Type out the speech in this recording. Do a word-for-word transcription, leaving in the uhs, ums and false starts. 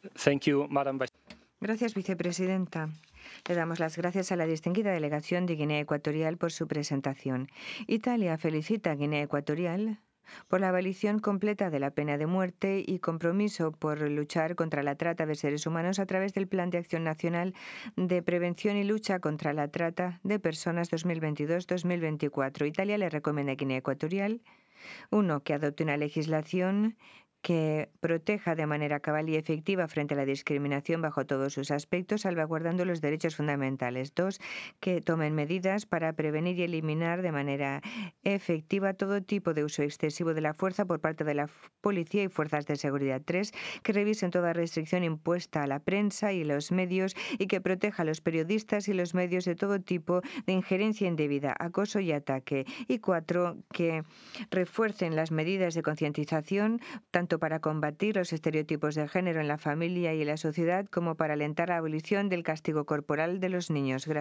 Thank you, Madam Vice. Gracias, vicepresidenta. Le damos las gracias a la distinguida delegación de Guinea Ecuatorial por su presentación. Italia felicita a Guinea Ecuatorial por la abolición completa de la pena de muerte y compromiso por luchar contra la trata de seres humanos a través del Plan de Acción Nacional de Prevención y Lucha contra la Trata de Personas dos mil veintidós dos mil veinticuatro. Italia le recomienda a Guinea Ecuatorial, uno, que adopte una legislación que proteja de manera cabal y efectiva frente a la discriminación bajo todos sus aspectos, salvaguardando los derechos fundamentales. Dos, que tomen medidas para prevenir y eliminar de manera efectiva todo tipo de uso excesivo de la fuerza por parte de la policía y fuerzas de seguridad. Tres, que revisen toda restricción impuesta a la prensa y los medios y que proteja a los periodistas y los medios de todo tipo de injerencia indebida, acoso y ataque. Y cuatro, que refuercen las medidas de concientización tanto para combatir los estereotipos de género en la familia y en la sociedad como para alentar la abolición del castigo corporal de los niños. Gracias.